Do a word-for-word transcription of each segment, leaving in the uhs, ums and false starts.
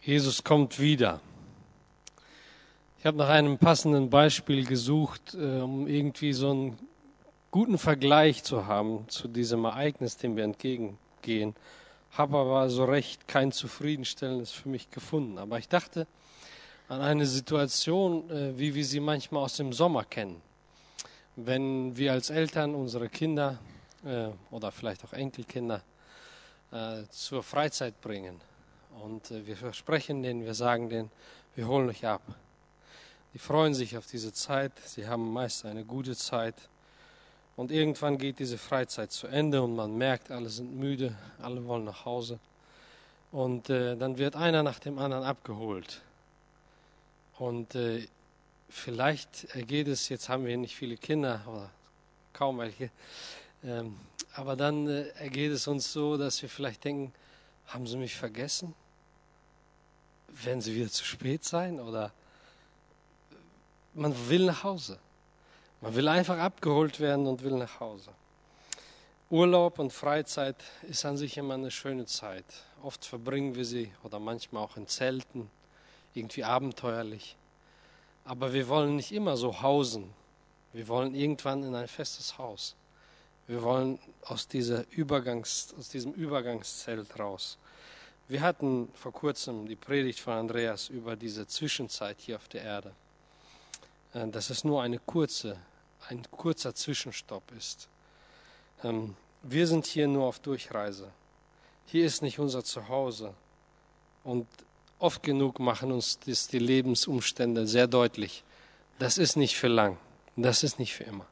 Jesus kommt wieder. Ich habe nach einem passenden Beispiel gesucht, um irgendwie so einen guten Vergleich zu haben zu diesem Ereignis, dem wir entgegengehen. Habe aber so recht kein zufriedenstellendes für mich gefunden. Aber ich dachte an eine Situation, wie wir sie manchmal aus dem Sommer kennen. Wenn wir als Eltern unsere Kinder oder vielleicht auch Enkelkinder zur Freizeit bringen. Und wir versprechen denen, wir sagen denen, wir holen euch ab. Die freuen sich auf diese Zeit, sie haben meist eine gute Zeit. Und irgendwann geht diese Freizeit zu Ende und man merkt, alle sind müde, alle wollen nach Hause. Und äh, dann wird einer nach dem anderen abgeholt. Und äh, vielleicht ergeht es, jetzt haben wir nicht viele Kinder, oder kaum welche, ähm, aber dann äh, ergeht es uns so, dass wir vielleicht denken, haben sie mich vergessen? Werden sie wieder zu spät sein? Oder man will nach Hause. Man will einfach abgeholt werden und will nach Hause. Urlaub und Freizeit ist an sich immer eine schöne Zeit. Oft verbringen wir sie oder manchmal auch in Zelten, irgendwie abenteuerlich. Aber wir wollen nicht immer so hausen. Wir wollen irgendwann in ein festes Haus. Wir wollen aus, dieser Übergangs, aus diesem Übergangszelt raus. Wir hatten vor kurzem die Predigt von Andreas über diese Zwischenzeit hier auf der Erde. Dass es nur eine kurze, ein kurzer Zwischenstopp ist. Wir sind hier nur auf Durchreise. Hier ist nicht unser Zuhause. Und oft genug machen uns das die Lebensumstände sehr deutlich. Das ist nicht für lang. Das ist nicht für immer.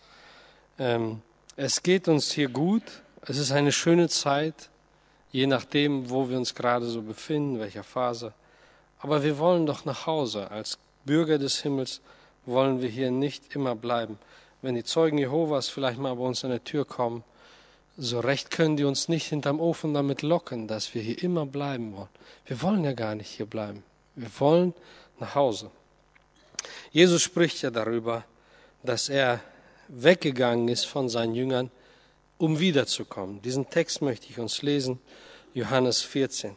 Es geht uns hier gut. Es ist eine schöne Zeit. Je nachdem, wo wir uns gerade so befinden, welcher Phase. Aber wir wollen doch nach Hause. Als Bürger des Himmels wollen wir hier nicht immer bleiben. Wenn die Zeugen Jehovas vielleicht mal bei uns an der Tür kommen, so recht können die uns nicht hinterm Ofen damit locken, dass wir hier immer bleiben wollen. Wir wollen ja gar nicht hier bleiben. Wir wollen nach Hause. Jesus spricht ja darüber, dass er weggegangen ist von seinen Jüngern, um wiederzukommen. Diesen Text möchte ich uns lesen, Johannes vierzehn.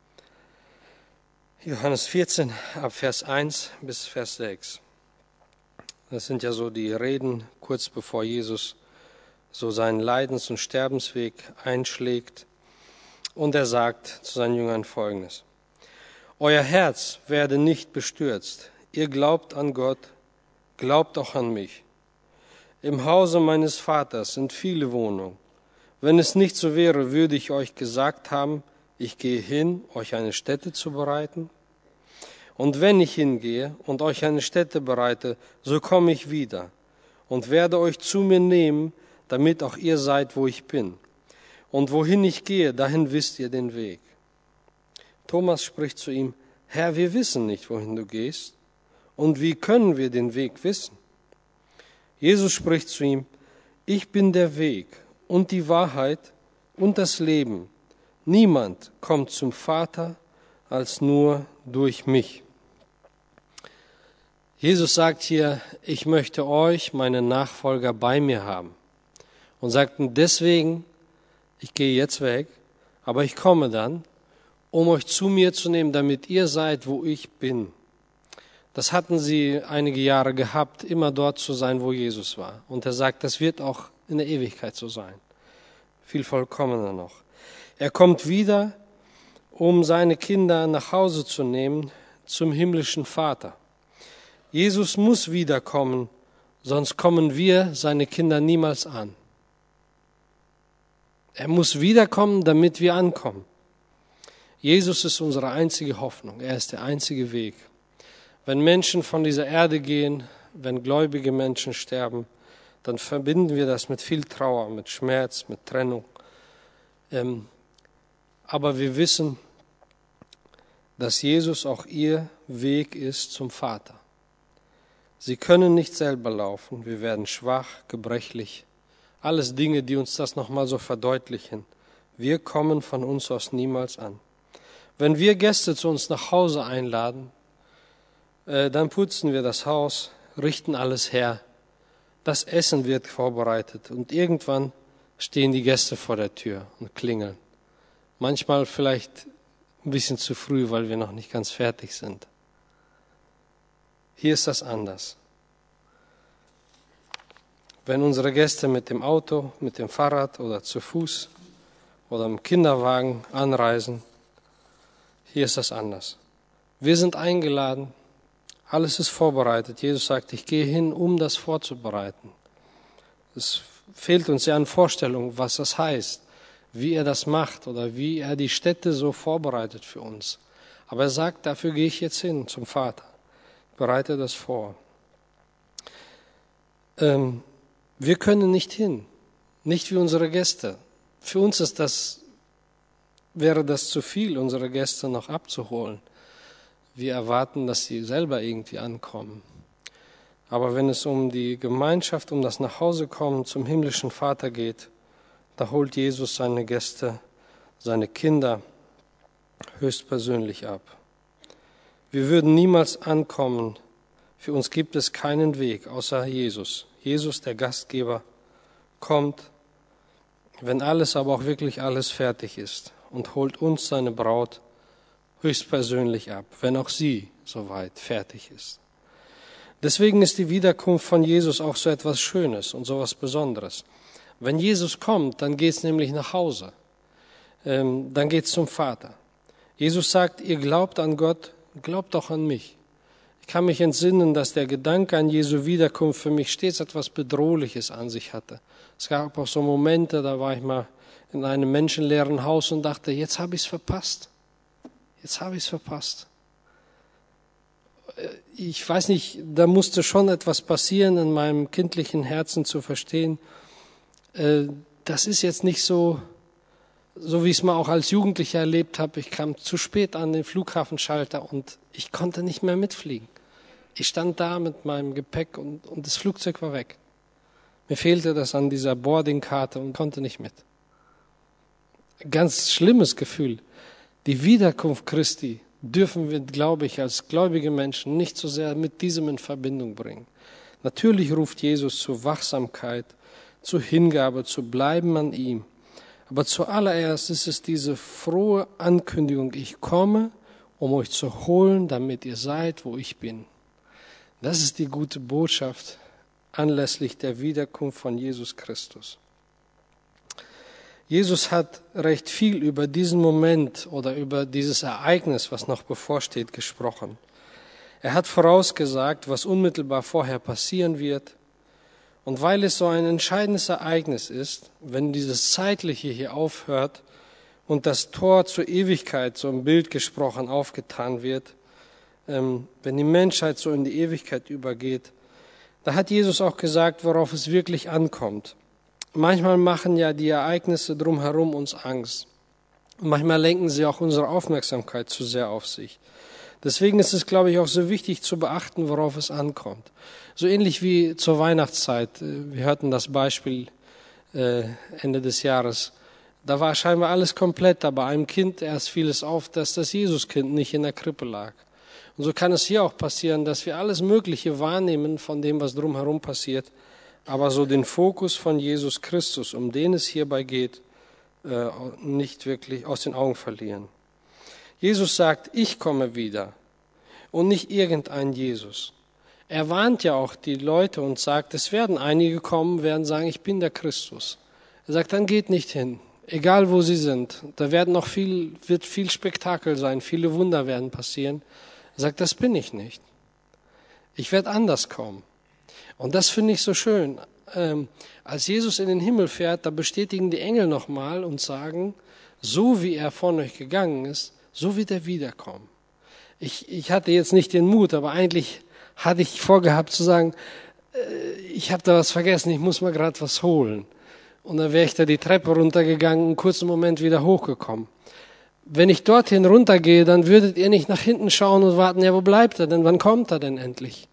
Johannes vierzehn, ab Vers eins bis Vers sechs. Das sind ja so die Reden, kurz bevor Jesus so seinen Leidens- und Sterbensweg einschlägt. Und er sagt zu seinen Jüngern Folgendes. Euer Herz werde nicht bestürzt. Ihr glaubt an Gott, glaubt auch an mich. Im Hause meines Vaters sind viele Wohnungen. Wenn es nicht so wäre, würde ich euch gesagt haben, ich gehe hin, euch eine Stätte zu bereiten. Und wenn ich hingehe und euch eine Stätte bereite, so komme ich wieder und werde euch zu mir nehmen, damit auch ihr seid, wo ich bin. Und wohin ich gehe, dahin wisst ihr den Weg. Thomas spricht zu ihm, Herr, wir wissen nicht, wohin du gehst. Und wie können wir den Weg wissen? Jesus spricht zu ihm, ich bin der Weg und die Wahrheit und das Leben. Niemand kommt zum Vater als nur durch mich. Jesus sagt hier, ich möchte euch, meine Nachfolger, bei mir haben. Und sagt deswegen, ich gehe jetzt weg, aber ich komme dann, um euch zu mir zu nehmen, damit ihr seid, wo ich bin. Das hatten sie einige Jahre gehabt, immer dort zu sein, wo Jesus war. Und er sagt, das wird auch in der Ewigkeit so sein. Viel vollkommener noch. Er kommt wieder, um seine Kinder nach Hause zu nehmen, zum himmlischen Vater. Jesus muss wiederkommen, sonst kommen wir, seine Kinder, niemals an. Er muss wiederkommen, damit wir ankommen. Jesus ist unsere einzige Hoffnung. Er ist der einzige Weg. Wenn Menschen von dieser Erde gehen, wenn gläubige Menschen sterben, dann verbinden wir das mit viel Trauer, mit Schmerz, mit Trennung. Ähm, aber wir wissen, dass Jesus auch ihr Weg ist zum Vater. Sie können nicht selber laufen. Wir werden schwach, gebrechlich. Alles Dinge, die uns das nochmal so verdeutlichen. Wir kommen von uns aus niemals an. Wenn wir Gäste zu uns nach Hause einladen, äh, dann putzen wir das Haus, richten alles her. Das Essen wird vorbereitet und irgendwann stehen die Gäste vor der Tür und klingeln. Manchmal vielleicht ein bisschen zu früh, weil wir noch nicht ganz fertig sind. Hier ist das anders. Wenn unsere Gäste mit dem Auto, mit dem Fahrrad oder zu Fuß oder im Kinderwagen anreisen, hier ist das anders. Wir sind eingeladen, alles ist vorbereitet. Jesus sagt, ich gehe hin, um das vorzubereiten. Es fehlt uns ja an Vorstellung, was das heißt, wie er das macht oder wie er die Städte so vorbereitet für uns. Aber er sagt, dafür gehe ich jetzt hin zum Vater. Ich bereite das vor. Ähm, wir können nicht hin, nicht wie unsere Gäste. Für uns ist das, wäre das zu viel, unsere Gäste noch abzuholen. Wir erwarten, dass sie selber irgendwie ankommen. Aber wenn es um die Gemeinschaft, um das Nachhausekommen zum himmlischen Vater geht, da holt Jesus seine Gäste, seine Kinder höchstpersönlich ab. Wir würden niemals ankommen. Für uns gibt es keinen Weg außer Jesus. Jesus, der Gastgeber, kommt, wenn alles, aber auch wirklich alles fertig ist und holt uns, seine Braut, höchstpersönlich ab, wenn auch sie soweit fertig ist. Deswegen ist die Wiederkunft von Jesus auch so etwas Schönes und so etwas Besonderes. Wenn Jesus kommt, dann geht es nämlich nach Hause. Ähm, dann geht es zum Vater. Jesus sagt, ihr glaubt an Gott, glaubt auch an mich. Ich kann mich entsinnen, dass der Gedanke an Jesu Wiederkunft für mich stets etwas Bedrohliches an sich hatte. Es gab auch so Momente, da war ich mal in einem menschenleeren Haus und dachte, jetzt habe ich es verpasst. Jetzt habe ich es verpasst. Ich weiß nicht, da musste schon etwas passieren in meinem kindlichen Herzen zu verstehen. Das ist jetzt nicht so, so wie ich es mal auch als Jugendlicher erlebt habe. Ich kam zu spät an den Flughafenschalter und ich konnte nicht mehr mitfliegen. Ich stand da mit meinem Gepäck und, und das Flugzeug war weg. Mir fehlte das an dieser Boardingkarte und konnte nicht mit. Ganz schlimmes Gefühl. Die Wiederkunft Christi dürfen wir, glaube ich, als gläubige Menschen nicht so sehr mit diesem in Verbindung bringen. Natürlich ruft Jesus zur Wachsamkeit, zur Hingabe, zu bleiben an ihm. Aber zuallererst ist es diese frohe Ankündigung, ich komme, um euch zu holen, damit ihr seid, wo ich bin. Das ist die gute Botschaft anlässlich der Wiederkunft von Jesus Christus. Jesus hat recht viel über diesen Moment oder über dieses Ereignis, was noch bevorsteht, gesprochen. Er hat vorausgesagt, was unmittelbar vorher passieren wird. Und weil es so ein entscheidendes Ereignis ist, wenn dieses Zeitliche hier aufhört und das Tor zur Ewigkeit, so im Bild gesprochen, aufgetan wird, ähm, wenn die Menschheit so in die Ewigkeit übergeht, da hat Jesus auch gesagt, worauf es wirklich ankommt. Manchmal machen ja die Ereignisse drumherum uns Angst. Und manchmal lenken sie auch unsere Aufmerksamkeit zu sehr auf sich. Deswegen ist es, glaube ich, auch so wichtig zu beachten, worauf es ankommt. So ähnlich wie zur Weihnachtszeit. Wir hörten das Beispiel äh, Ende des Jahres. Da war scheinbar alles komplett, aber einem Kind erst fiel es auf, dass das Jesuskind nicht in der Krippe lag. Und so kann es hier auch passieren, dass wir alles Mögliche wahrnehmen von dem, was drumherum passiert, aber so den Fokus von Jesus Christus, um den es hierbei geht, äh, nicht wirklich aus den Augen verlieren. Jesus sagt, ich komme wieder und nicht irgendein Jesus. Er warnt ja auch die Leute und sagt, es werden einige kommen, werden sagen, ich bin der Christus. Er sagt, dann geht nicht hin, egal wo sie sind. Da werden noch viel, wird viel Spektakel sein, viele Wunder werden passieren. Er sagt, das bin ich nicht. Ich werde anders kommen. Und das finde ich so schön. Ähm, als Jesus in den Himmel fährt, da bestätigen die Engel nochmal und sagen, so wie er von euch gegangen ist, so wird er wiederkommen. Ich, ich hatte jetzt nicht den Mut, aber eigentlich hatte ich vorgehabt zu sagen, äh, ich habe da was vergessen, ich muss mal gerade was holen. Und dann wäre ich da die Treppe runtergegangen, einen kurzen Moment wieder hochgekommen. Wenn ich dorthin runtergehe, dann würdet ihr nicht nach hinten schauen und warten, ja, wo bleibt er denn, wann kommt er denn endlich?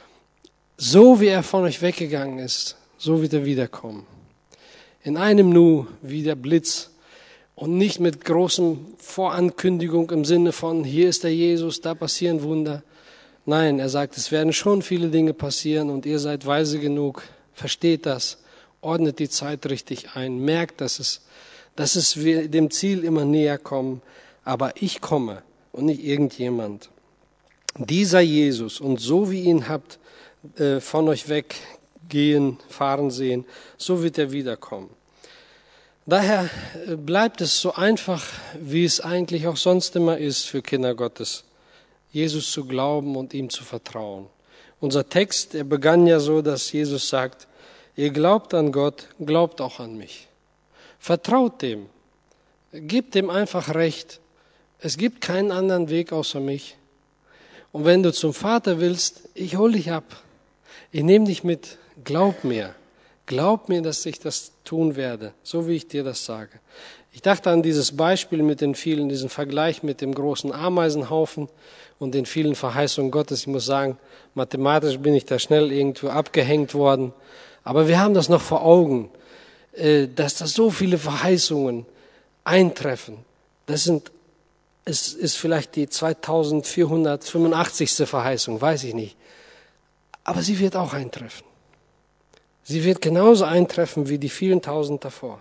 So wie er von euch weggegangen ist, so wird er wiederkommen. In einem Nu wie der Blitz und nicht mit großem Vorankündigung im Sinne von, hier ist der Jesus, da passieren Wunder. Nein, er sagt, es werden schon viele Dinge passieren und ihr seid weise genug, versteht das, ordnet die Zeit richtig ein, merkt, dass es, dass es wir dem Ziel immer näher kommen. aber ich komme und nicht irgendjemand. Dieser Jesus, und so wie ihr ihn habt äh, von euch weggehen, fahren sehen, so wird er wiederkommen. Daher bleibt es so einfach, wie es eigentlich auch sonst immer ist für Kinder Gottes, Jesus zu glauben und ihm zu vertrauen. Unser Text, der begann ja so, dass Jesus sagt, ihr glaubt an Gott, glaubt auch an mich. Vertraut dem, gebt dem einfach Recht. Es gibt keinen anderen Weg außer mich. Und wenn du zum Vater willst, ich hol dich ab. Ich nehme dich mit, glaub mir. Glaub mir, dass ich das tun werde, so wie ich dir das sage. Ich dachte an dieses Beispiel mit den vielen, diesen Vergleich mit dem großen Ameisenhaufen und den vielen Verheißungen Gottes. Ich muss sagen, mathematisch bin ich da schnell irgendwo abgehängt worden. Aber wir haben das noch vor Augen, dass da so viele Verheißungen eintreffen. Das sind, es ist vielleicht die zweitausendvierhundertfünfundachtzigste Verheißung, weiß ich nicht. Aber sie wird auch eintreffen. Sie wird genauso eintreffen wie die vielen Tausend davor.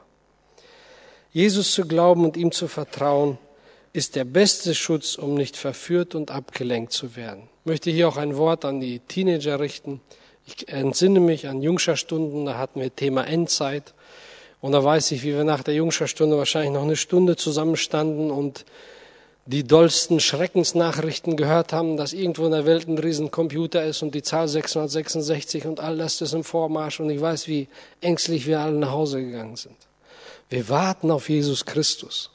Jesus zu glauben und ihm zu vertrauen, ist der beste Schutz, um nicht verführt und abgelenkt zu werden. Ich möchte hier auch ein Wort an die Teenager richten. Ich entsinne mich an Jungscharstunden, da hatten wir Thema Endzeit. Und da weiß ich, wie wir nach der Jungscherstunde wahrscheinlich noch eine Stunde zusammenstanden und die dollsten Schreckensnachrichten gehört haben, dass irgendwo in der Welt ein Riesencomputer ist und die Zahl sechshundertsechsundsechzig und all das ist im Vormarsch. Und ich weiß, wie ängstlich wir alle nach Hause gegangen sind. Wir warten auf Jesus Christus.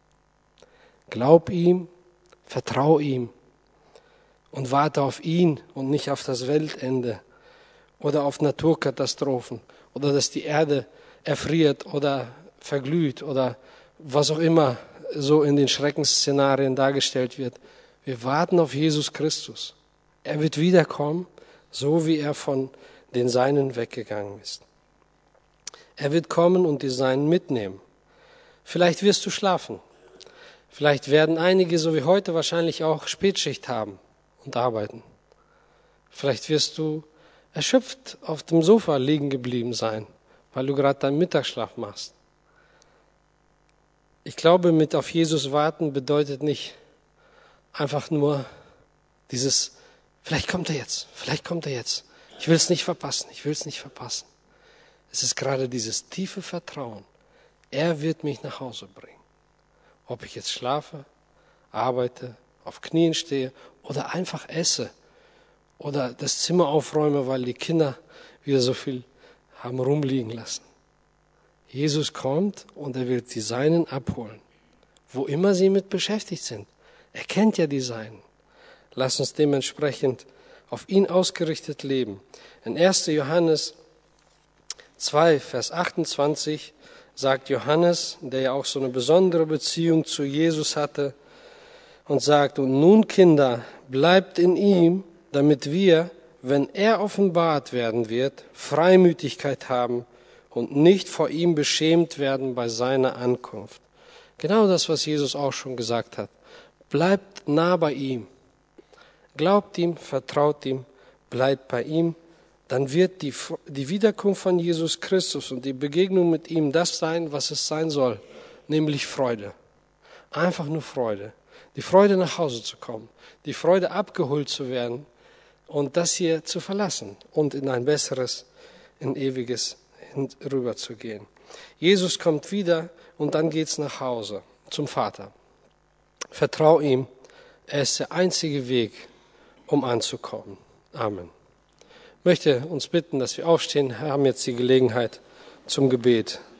Glaub ihm, vertrau ihm und warte auf ihn und nicht auf das Weltende oder auf Naturkatastrophen oder dass die Erde erfriert oder verglüht oder was auch immer so in den Schreckensszenarien dargestellt wird. Wir warten auf Jesus Christus. Er wird wiederkommen, so wie er von den Seinen weggegangen ist. Er wird kommen und die Seinen mitnehmen. Vielleicht wirst du schlafen. Vielleicht werden einige, so wie heute, wahrscheinlich auch Spätschicht haben und arbeiten. Vielleicht wirst du erschöpft auf dem Sofa liegen geblieben sein, weil du gerade deinen Mittagsschlaf machst. Ich glaube, mit auf Jesus warten bedeutet nicht einfach nur dieses, vielleicht kommt er jetzt, vielleicht kommt er jetzt. Ich will es nicht verpassen, ich will es nicht verpassen. Es ist gerade dieses tiefe Vertrauen. Er wird mich nach Hause bringen. Ob ich jetzt schlafe, arbeite, auf Knien stehe oder einfach esse oder das Zimmer aufräume, weil die Kinder wieder so viel haben rumliegen lassen. Jesus kommt und er wird die Seinen abholen, wo immer sie mit beschäftigt sind. Er kennt ja die Seinen. Lass uns dementsprechend auf ihn ausgerichtet leben. In erster Johannes zwei, Vers achtundzwanzig sagt Johannes, der ja auch so eine besondere Beziehung zu Jesus hatte, und sagt, und nun Kinder, bleibt in ihm, damit wir, wenn er offenbart werden wird, Freimütigkeit haben und nicht vor ihm beschämt werden bei seiner Ankunft. Genau das, was Jesus auch schon gesagt hat. Bleibt nah bei ihm. Glaubt ihm, vertraut ihm, bleibt bei ihm. Dann wird die, die Wiederkunft von Jesus Christus und die Begegnung mit ihm das sein, was es sein soll, nämlich Freude. Einfach nur Freude. Die Freude, nach Hause zu kommen. Die Freude, abgeholt zu werden und das hier zu verlassen und in ein besseres, in ewiges rüber zu gehen. Jesus kommt wieder und dann geht's nach Hause zum Vater. Vertrau ihm. Er ist der einzige Weg, um anzukommen. Amen. Ich möchte uns bitten, dass wir aufstehen. Wir haben jetzt die Gelegenheit zum Gebet.